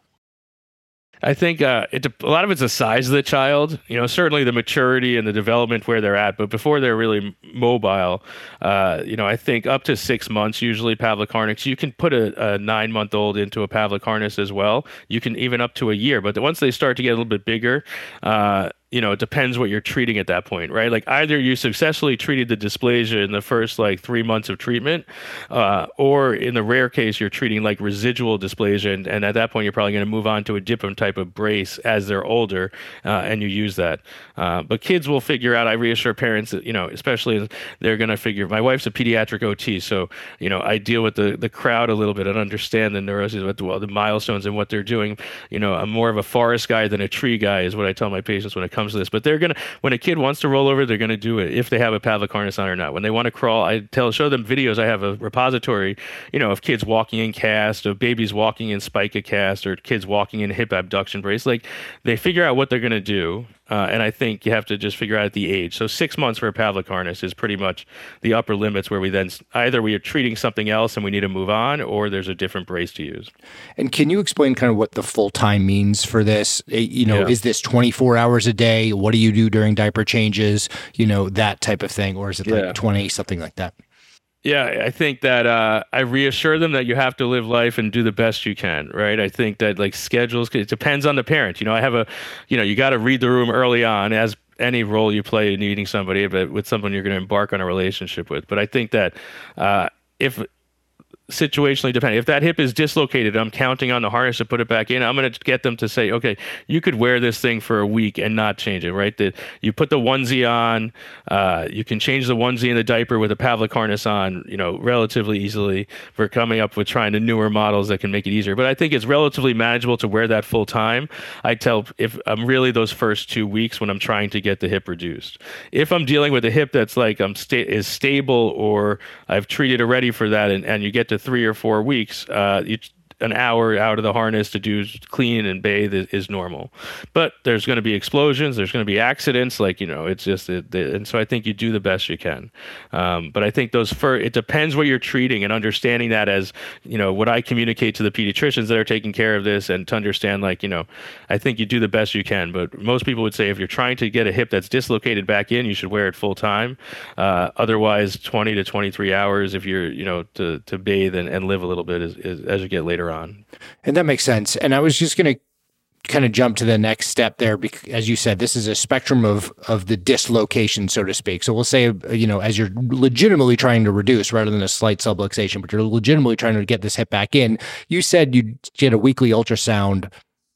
I think uh, it, a lot of it's the size of the child, you know, certainly the maturity and the development where they're at. But before they're really mobile, uh, you know, I think up to six months, usually Pavlik harness. You can put a, a nine-month-old into a Pavlik harness as well. You can even up to a year. But once they start to get a little bit bigger, uh, you know, it depends what you're treating at that point, right? Like, either you successfully treated the dysplasia in the first like three months of treatment, uh, or in the rare case, you're treating like residual dysplasia. And, and at that point, you're probably going to move on to a different type of brace as they're older, uh, and you use that. Uh, but kids will figure out, I reassure parents that, you know, especially they're going to figure, my wife's a pediatric O T, so, you know, I deal with the, the crowd a little bit and understand the neuroses, what the, well, the milestones and what they're doing. You know, I'm more of a forest guy than a tree guy is what I tell my patients when it comes to this. But they're going to, when a kid wants to roll over, they're going to do it if they have a Pavlik harness on or not. When they want to crawl, I tell, show them videos. I have a repository, you know, of kids walking in cast, of babies walking in spica cast, or kids walking in hip abduction brace. Like, they figure out what they're going to do. Uh, and I think you have to just figure out the age. So six months for a Pavlik harness is pretty much the upper limits, where we then either we are treating something else and we need to move on, or there's a different brace to use. And can you explain kind of what the full time means for this? You know, yeah. Is this twenty-four hours a day? What do you do during diaper changes? You know, that type of thing, or is it yeah. like twenty, something like that? Yeah, I think that uh, I reassure them that you have to live life and do the best you can, right? I think that like schedules, it depends on the parent. You know, I have a, you know, you got to read the room early on, as any role you play in meeting somebody, but with someone you're going to embark on a relationship with. But I think that uh, if situationally depending. If that hip is dislocated, I'm counting on the harness to put it back in. I'm going to get them to say, okay, you could wear this thing for a week and not change it, right? That you put the onesie on, uh, you can change the onesie and the diaper with a Pavlik harness on, you know, relatively easily. We're coming up with trying to newer models that can make it easier. But I think it's relatively manageable to wear that full time. I tell if I'm really those first two weeks when I'm trying to get the hip reduced. If I'm dealing with a hip that's like I'm sta- is stable, or I've treated already for that, and, and you get to three or four weeks, uh, you, an hour out of the harness to do clean and bathe is, is normal. But there's going to be explosions. There's going to be accidents. Like, you know, it's just, it, it, and so I think you do the best you can. Um, but I think those, for, it depends what you're treating, and understanding that as, you know, what I communicate to the pediatricians that are taking care of this, and to understand, like, you know, I think you do the best you can. But most people would say if you're trying to get a hip that's dislocated back in, you should wear it full time. Uh, otherwise, twenty to twenty-three hours if you're, you know, to, to bathe and, and live a little bit as, as, as you get later on. And that makes sense. And I was just going to kind of jump to the next step there, because, as you said, this is a spectrum of of the dislocation, so to speak. So we'll say, you know, as you're legitimately trying to reduce rather than a slight subluxation, but you're legitimately trying to get this hip back in. You said you'd get a weekly ultrasound.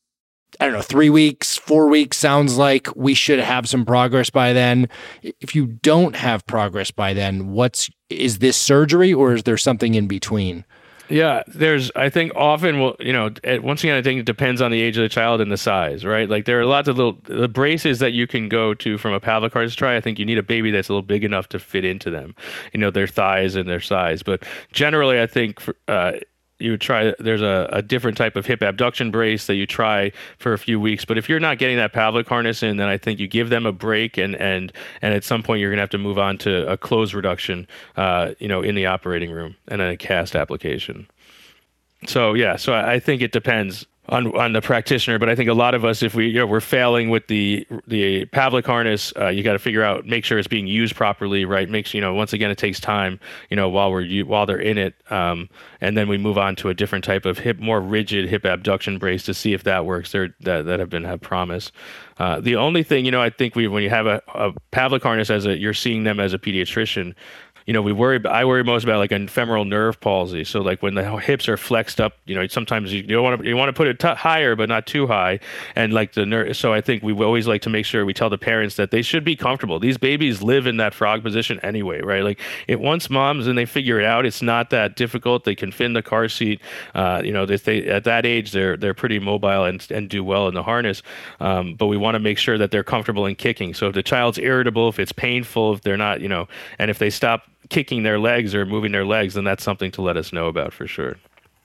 I don't know, three weeks, four weeks sounds like we should have some progress by then. If you don't have progress by then, what's, is this surgery, or is there something in between? Yeah, there's, I think often, well, you know, once again, I think it depends on the age of the child and the size, right? Like there are lots of little, the braces that you can go to from a pelvic harness to try. I think you need a baby that's a little big enough to fit into them, you know, their thighs and their size. But generally, I think, uh, you would try, there's a, a different type of hip abduction brace that you try for a few weeks. But if you're not getting that pelvic harness in, then I think you give them a break, and and and at some point you're going to have to move on to a close reduction, uh, you know, in the operating room, and then a cast application. So yeah, so I think it depends on on the practitioner, but I think a lot of us, if we, you know, we're failing with the the pelvic harness, uh, you got to figure out, make sure it's being used properly, right? Makes, you know, once again, it takes time, you know, while we're while they're in it, um, and then we move on to a different type of hip, more rigid hip abduction brace to see if that works. There that that have been have promise. Uh, the only thing, you know, I think we when you have a, a pelvic harness as a, you're seeing them as a pediatrician. You know, we worry. I worry most about like a femoral nerve palsy. So, like when the hips are flexed up, you know, sometimes you, you don't want to you want to put it t- higher, but not too high. And like the nerve. So, I think we always like to make sure we tell the parents that they should be comfortable. These babies live in that frog position anyway, right? Like it once moms and they figure it out, it's not that difficult. They can fit in the car seat. Uh, you know, they, they at that age they're they're pretty mobile and and do well in the harness. Um, but we want to make sure that they're comfortable in kicking. So if the child's irritable, if it's painful, if they're not, you know, and if they stop kicking their legs or moving their legs, then that's something to let us know about for sure.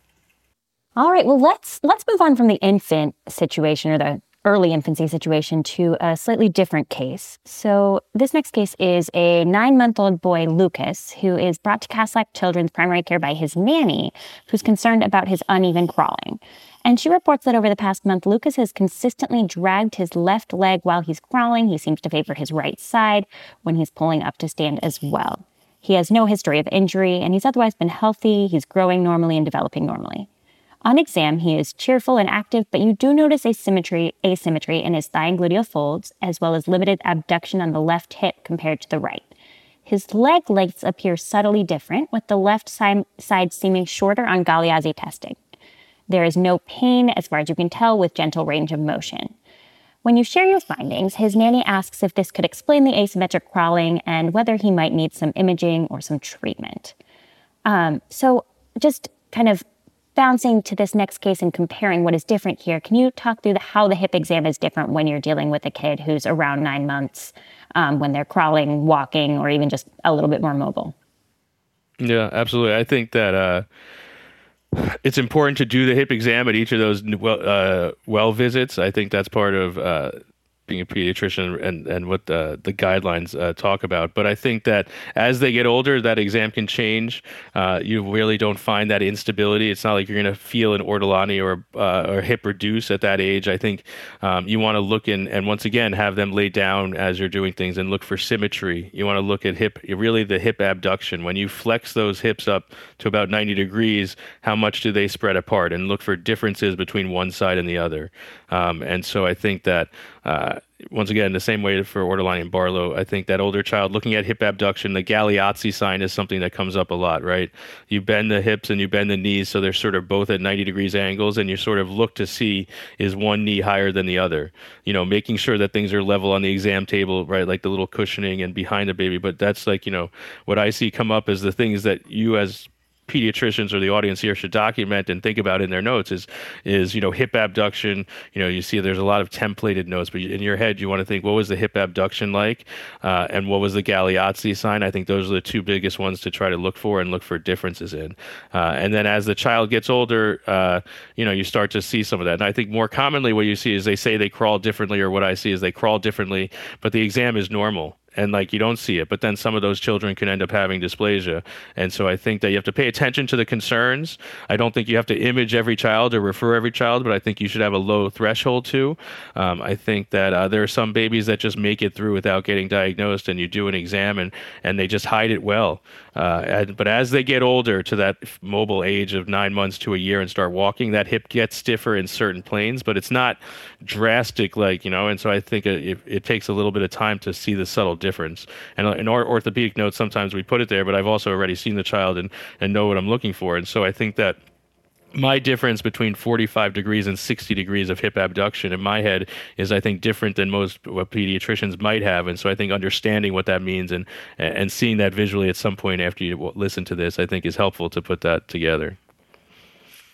All right, well, let's let's move on from the infant situation or the early infancy situation to a slightly different case. So this next case is a nine-month-old boy, Lucas, who is brought to Castleck Children's Primary Care by his nanny, who's concerned about his uneven crawling. And she reports that over the past month, Lucas has consistently dragged his left leg while he's crawling. He seems to favor his right side when he's pulling up to stand as well. He has no history of injury, and he's otherwise been healthy. He's growing normally and developing normally. On exam, he is cheerful and active, but you do notice asymmetry, asymmetry in his thigh and gluteal folds, as well as limited abduction on the left hip compared to the right. His leg lengths appear subtly different, with the left side, side seeming shorter on Galeazzi testing. There is no pain, as far as you can tell, with gentle range of motion. When you share your findings, his nanny asks if this could explain the asymmetric crawling and whether he might need some imaging or some treatment. Um, so just kind of bouncing to this next case and comparing what is different here, can you talk through the, how the hip exam is different when you're dealing with a kid who's around nine months, um, when they're crawling, walking, or even just a little bit more mobile? Yeah, absolutely. I think that uh, it's important to do the hip exam at each of those well, uh, well visits. I think that's part of uh, being a pediatrician and, and what the, the guidelines uh, talk about. But I think that as they get older, that exam can change. Uh, you really don't find that instability. It's not like you're going to feel an ortolani or uh, or hip reduce at that age. I think um, you want to look in and once again have them lay down as you're doing things and look for symmetry. You want to look at hip, really the hip abduction. When you flex those hips up to about ninety degrees, how much do they spread apart, and look for differences between one side and the other. Um, and so I think that uh, once again, the same way for Ortolani and Barlow, I think that older child looking at hip abduction, the Galeazzi sign is something that comes up a lot, right? You bend the hips and you bend the knees so they're sort of both at ninety degrees angles, and you sort of look to see, is one knee higher than the other? You know, making sure that things are level on the exam table, right? Like the little cushioning and behind the baby. But that's like, you know, what I see come up as the things that you as pediatricians or the audience here should document and think about in their notes is, is, you know, hip abduction. You know, you see there's a lot of templated notes, but in your head, you want to think, what was the hip abduction like? Uh, and what was the Galeazzi sign? I think those are the two biggest ones to try to look for and look for differences in. Uh, and then as the child gets older, uh, you know, you start to see some of that. And I think more commonly what you see is they say they crawl differently, or what I see is they crawl differently, but the exam is normal. And like you don't see it, but then some of those children can end up having dysplasia. And so I think that you have to pay attention to the concerns. I don't think you have to image every child or refer every child, but I think you should have a low threshold too. Um, I think that uh, there are some babies that just make it through without getting diagnosed, and you do an exam and, and they just hide it well. Uh, and, but as they get older to that mobile age of nine months to a year and start walking, that hip gets stiffer in certain planes, but it's not drastic, like, you know, and so I think it, it takes a little bit of time to see the subtle difference. And in our orthopedic notes, sometimes we put it there, but I've also already seen the child and, and know what I'm looking for. And so I think that my difference between forty-five degrees and sixty degrees of hip abduction in my head is, I think, different than most what pediatricians might have. And so I think understanding what that means and and seeing that visually at some point after you listen to this, I think is helpful to put that together.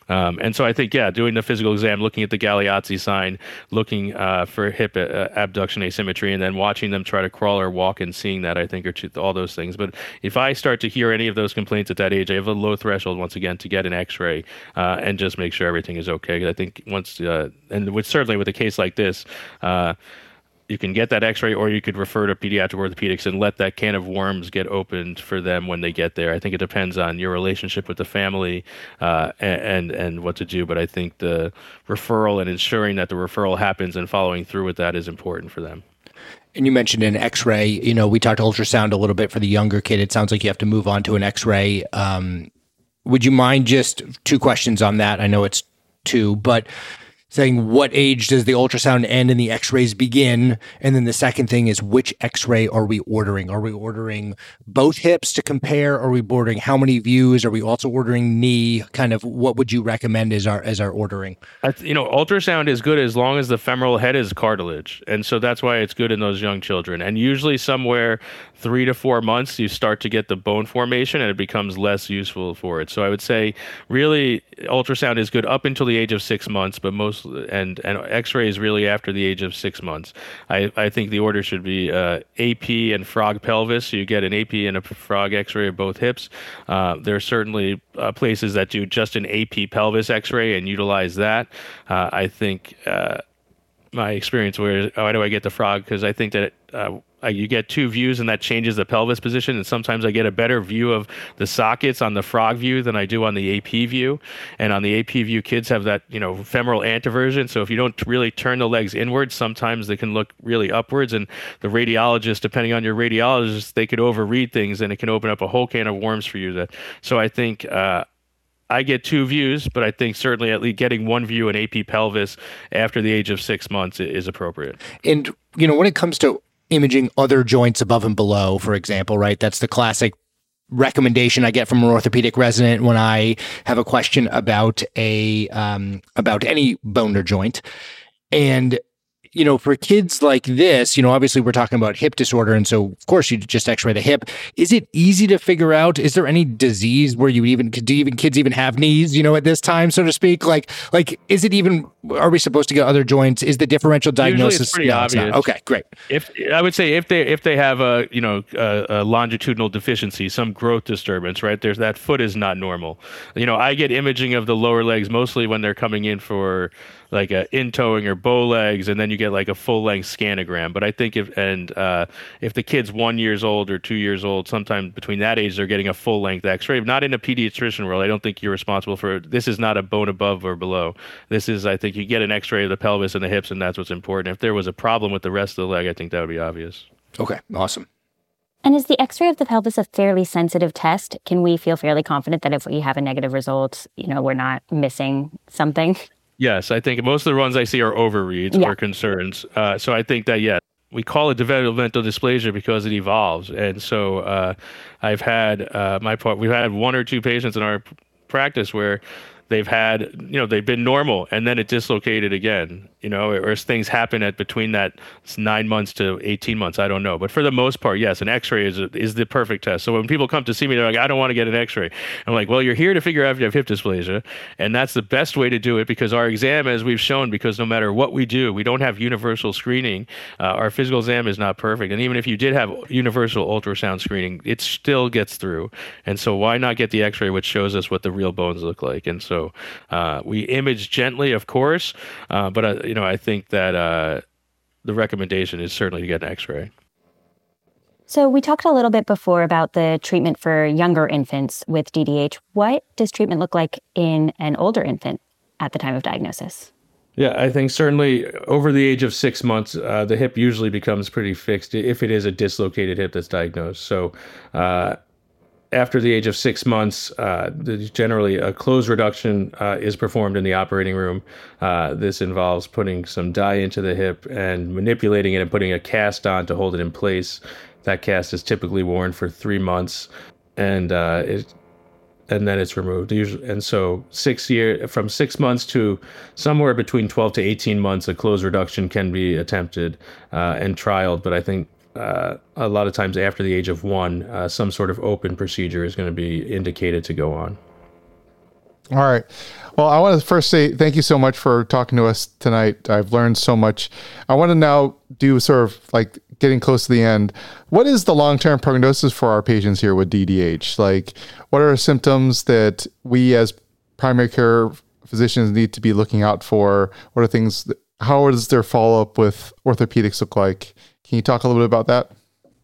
Um, and so I think, yeah, doing the physical exam, looking at the Galeazzi sign, looking uh, for hip uh, abduction asymmetry, and then watching them try to crawl or walk and seeing that, I think, are two, all those things. But if I start to hear any of those complaints at that age, I have a low threshold, once again, to get an x-ray uh, and just make sure everything is okay. I think once, uh, and with, certainly with a case like this, uh, you can get that x-ray, or you could refer to pediatric orthopedics and let that can of worms get opened for them when they get there. I think it depends on your relationship with the family uh, and, and what to do. But I think the referral and ensuring that the referral happens and following through with that is important for them. And you mentioned an x-ray. You know, we talked ultrasound a little bit for the younger kid. It sounds like you have to move on to an x-ray. Um, would you mind just two questions on that? I know it's two, but saying what age does the ultrasound end and the x-rays begin? And then the second thing is, which x-ray are we ordering? Are we ordering both hips to compare? Are we ordering how many views? Are we also ordering knee? Kind of what would you recommend as our as our ordering? I, you know, ultrasound is good as long as the femoral head is cartilage. And so that's why it's good in those young children. And usually somewhere three to four months, you start to get the bone formation and it becomes less useful for it. So I would say really ultrasound is good up until the age of six months, but most and and x-ray is really after the age of six months. I, I think the order should be uh, A P and frog pelvis. So you get an A P and a frog x-ray of both hips. Uh, there are certainly uh, places that do just an A P pelvis x-ray and utilize that. Uh, I think uh, my experience where, why do I get the frog? Because I think that uh, Uh, you get two views and that changes the pelvis position. And sometimes I get a better view of the sockets on the frog view than I do on the A P view. And on the A P view, kids have that, you know, femoral anteversion. So if you don't really turn the legs inwards, sometimes they can look really upwards. And the radiologist, depending on your radiologist, they could overread things and it can open up a whole can of worms for you. That So I think uh, I get two views, but I think certainly at least getting one view in A P pelvis after the age of six months is appropriate. And, you know, when it comes to imaging other joints above and below, for example, right? That's the classic recommendation I get from an orthopedic resident when I have a question about a um, about any bone or joint. And, you know, for kids like this, you know, obviously we're talking about hip disorder. And so, of course, you just x-ray the hip. Is it easy to figure out? Is there any disease where you even, do even kids even have knees, you know, at this time, so to speak? Like, like, is it even, are we supposed to get other joints? Is the differential diagnosis? Usually it's pretty no, obvious. It's okay, great. If I would say if they if they have a you know a, a longitudinal deficiency, some growth disturbance, right? There's that foot is not normal. You know, I get imaging of the lower legs mostly when they're coming in for like a in-toeing or bow legs, and then you get like a full-length scanogram. But I think if and uh, if the kid's one years old or two years old, sometime between that age, they're getting a full-length X-ray. Not in a pediatrician world. I don't think you're responsible for this. Is not a bone above or below. This is, I think, you get an X-ray of the pelvis and the hips, and that's what's important. If there was a problem with the rest of the leg, I think that would be obvious. Okay, awesome. And is the x-ray of the pelvis a fairly sensitive test? Can we feel fairly confident that if we have a negative result, you know, we're not missing something? Yes, I think most of the ones I see are overreads yeah. or concerns. Uh, so I think that, yeah, we call it developmental dysplasia because it evolves. And so uh, I've had uh, my part, we've had one or two patients in our p- practice where they've had, you know, they've been normal and then it dislocated again, you know, or, or things happen at between that nine months to eighteen months. I don't know. But for the most part, yes, an X-ray is is the perfect test. So when people come to see me, they're like, I don't want to get an X-ray. I'm like, well, you're here to figure out if you have hip dysplasia. And that's the best way to do it because our exam, as we've shown, because no matter what we do, we don't have universal screening. Uh, our physical exam is not perfect. And even if you did have universal ultrasound screening, it still gets through. And so why not get the X-ray, which shows us what the real bones look like? And so uh, we image gently, of course, uh, but uh, you know, I think that uh, the recommendation is certainly to get an X-ray. So we talked a little bit before about the treatment for younger infants with D D H. What does treatment look like in an older infant at the time of diagnosis? Yeah, I think certainly over the age of six months, uh, the hip usually becomes pretty fixed if it is a dislocated hip that's diagnosed. So uh, after the age of six months, uh, generally a closed reduction uh, is performed in the operating room. Uh, this involves putting some dye into the hip and manipulating it and putting a cast on to hold it in place. That cast is typically worn for three months, and uh, it, and then it's removed. Usually, and so six year from six months to somewhere between twelve to eighteen months, a closed reduction can be attempted uh, and trialed. But I think Uh, a lot of times after the age of one, uh, some sort of open procedure is going to be indicated to go on. All right. Well, I want to first say thank you so much for talking to us tonight. I've learned so much. I want to now do sort of like getting close to the end. What is the long-term prognosis for our patients here with D D H? Like, what are symptoms that we as primary care physicians need to be looking out for? What are things, that, how does their follow-up with orthopedics look like? Can you talk a little bit about that?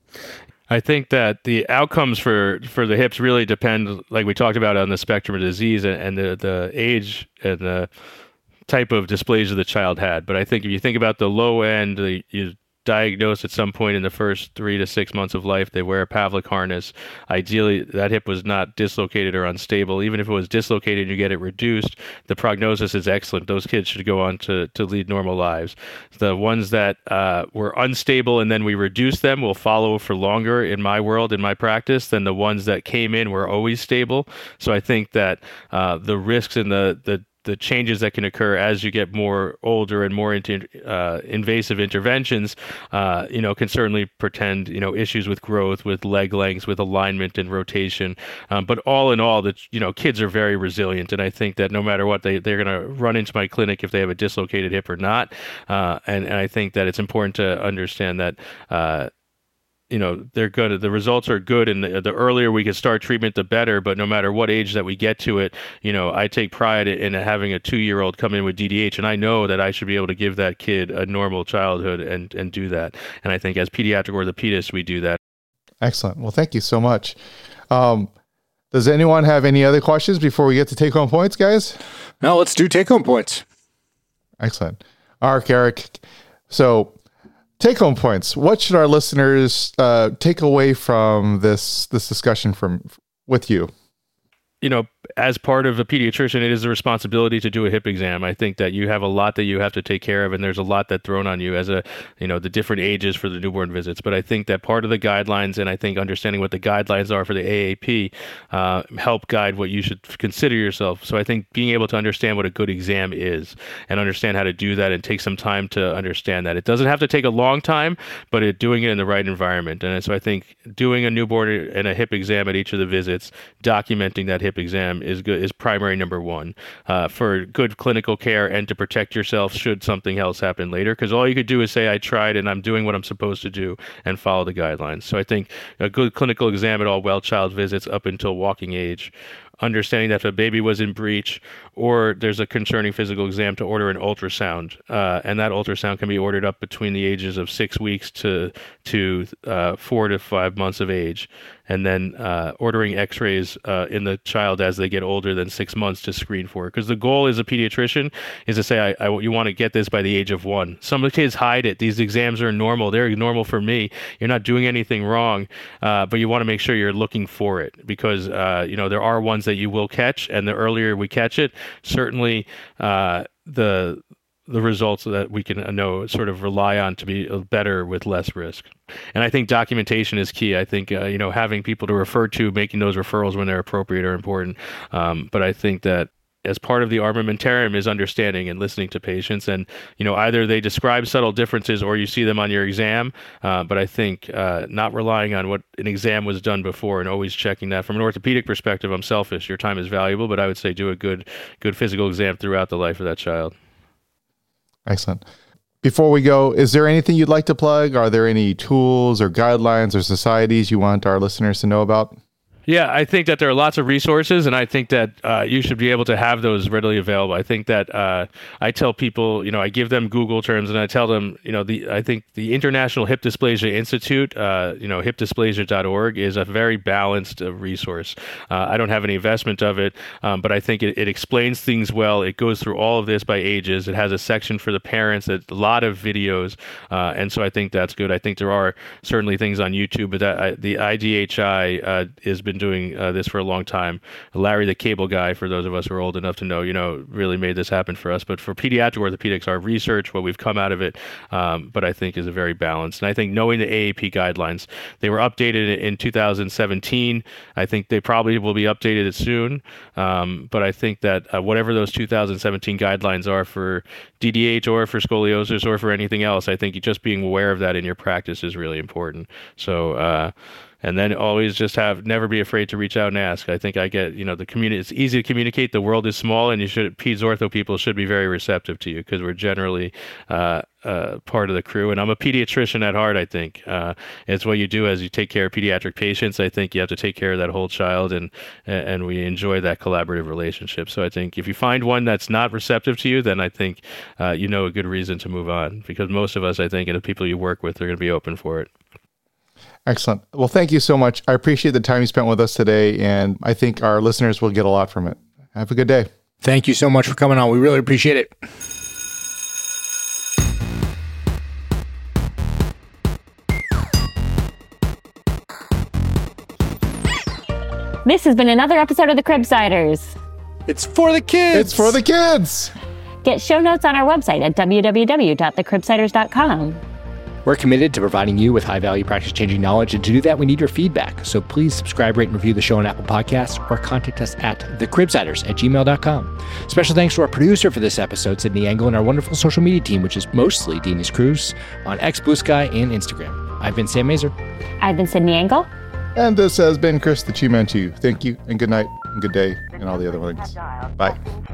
I think that the outcomes for, for the hips really depend, like we talked about, on the spectrum of disease and, and the, the age and the type of dysplasia the child had. But I think if you think about the low end, the, you diagnosed at some point in the first three to six months of life, they wear a Pavlik harness. Ideally, that hip was not dislocated or unstable. Even if it was dislocated and you get it reduced, the prognosis is excellent. Those kids should go on to, to lead normal lives. The ones that uh, were unstable and then we reduced them will follow for longer in my world, in my practice, than the ones that came in were always stable. So I think that uh, the risks and the, the the changes that can occur as you get more older and more into uh, invasive interventions, uh, you know, can certainly portend, you know, issues with growth, with leg lengths, with alignment and rotation. Um, but all in all, the, you know, kids are very resilient. And I think that no matter what, they, they're going to run into my clinic if they have a dislocated hip or not. Uh, and, and I think that it's important to understand that, uh, you know, they're good. The results are good. And the, the earlier we can start treatment, the better. But no matter what age that we get to it, you know, I take pride in having a two-year-old come in with D D H. And I know that I should be able to give that kid a normal childhood and, and do that. And I think as pediatric orthopedists, we do that. Excellent. Well, thank you so much. Um, does anyone have any other questions before we get to take-home points, guys? No, let's do take-home points. Excellent. All right, Eric. So, take-home points. What should our listeners uh, take away from this this discussion from with you? You know, as part of a pediatrician, it is a responsibility to do a hip exam. I think that you have a lot that you have to take care of, and there's a lot that's thrown on you as a, you know, the different ages for the newborn visits. But I think that part of the guidelines, and I think understanding what the guidelines are for the A A P, uh, help guide what you should consider yourself. So I think being able to understand what a good exam is and understand how to do that and take some time to understand that. It doesn't have to take a long time, but it, doing it in the right environment. And so I think doing a newborn and a hip exam at each of the visits, documenting that hip exam is good, is primary number one uh, for good clinical care and to protect yourself should something else happen later. Because all you could do is say, I tried and I'm doing what I'm supposed to do and follow the guidelines. So I think a good clinical exam at all well child visits up until walking age, understanding that if a baby was in breech or there's a concerning physical exam, to order an ultrasound. Uh, and that ultrasound can be ordered up between the ages of six weeks to to uh, four to five months of age. And then uh, ordering x-rays uh, in the child as they get older than six months to screen for it. Because the goal as a pediatrician is to say, I, I, you want to get this by the age of one. Some of the kids hide it. These exams are normal. They're normal for me. You're not doing anything wrong, uh, but you want to make sure you're looking for it because, uh, you know, there are ones that you will catch, and the earlier we catch it, certainly uh, the the results that we can know sort of rely on to be better with less risk. And I think documentation is key. I think, uh, you know, having people to refer to, making those referrals when they're appropriate are important. Um, but I think that as part of the armamentarium is understanding and listening to patients. And, you know, either they describe subtle differences or you see them on your exam. Uh, but I think uh, not relying on what an exam was done before and always checking that. From an orthopedic perspective, I'm selfish. Your time is valuable, but I would say do a good, good physical exam throughout the life of that child. Excellent. Before we go, is there anything you'd like to plug? Are there any tools or guidelines or societies you want our listeners to know about? Yeah, I think that there are lots of resources, and I think that uh, you should be able to have those readily available. I think that uh, I tell people, you know, I give them Google terms, and I tell them, you know, the I think the International Hip Dysplasia Institute, uh, you know, hip dysplasia dot org is a very balanced uh, resource. Uh, I don't have any investment of it, um, but I think it, it explains things well. It goes through all of this by ages. It has a section for the parents, a lot of videos, uh, and so I think that's good. I think there are certainly things on YouTube, but that I, the I D H I uh, has been doing uh, this for a long time. Larry the Cable Guy, for those of us who are old enough to know, you know, really made this happen for us. But for pediatric orthopedics, our research, what we've come out of it, um, but I think is a very balanced. And I think knowing the A A P guidelines, they were updated in two thousand seventeen. I think they probably will be updated soon. Um, but I think that uh, whatever those two thousand seventeen guidelines are for D D H or for scoliosis or for anything else, I think just being aware of that in your practice is really important. So, uh, And then always just have, never be afraid to reach out and ask. I think I get, you know, the community, it's easy to communicate. The world is small, and you should, peds ortho people should be very receptive to you, because we're generally uh, uh, part of the crew. And I'm a pediatrician at heart, I think. Uh, it's what you do as you take care of pediatric patients. I think you have to take care of that whole child, and and we enjoy that collaborative relationship. So I think if you find one that's not receptive to you, then I think uh, you know a good reason to move on, because most of us, I think, and the people you work with are going to be open for it. Excellent. Well, thank you so much. I appreciate the time you spent with us today, and I think our listeners will get a lot from it. Have a good day. Thank you so much for coming on. We really appreciate it. This has been another episode of the Cribsiders. It's for the kids. It's for the kids. Get show notes on our website at w w w dot the cribsiders dot com. We're committed to providing you with high-value, practice-changing knowledge, and to do that, we need your feedback. So please subscribe, rate, and review the show on Apple Podcasts, or contact us at the cribsiders at gmail dot com. Special thanks to our producer for this episode, Sydney Engel, and our wonderful social media team, which is mostly Deanies Cruz, on X, Blue Sky, and Instagram. I've been Sam Mazer. I've been Sydney Engel. And this has been Chris the Chi-Man Chu. Thank you, and good night, and good day, and all the other ones. Bye.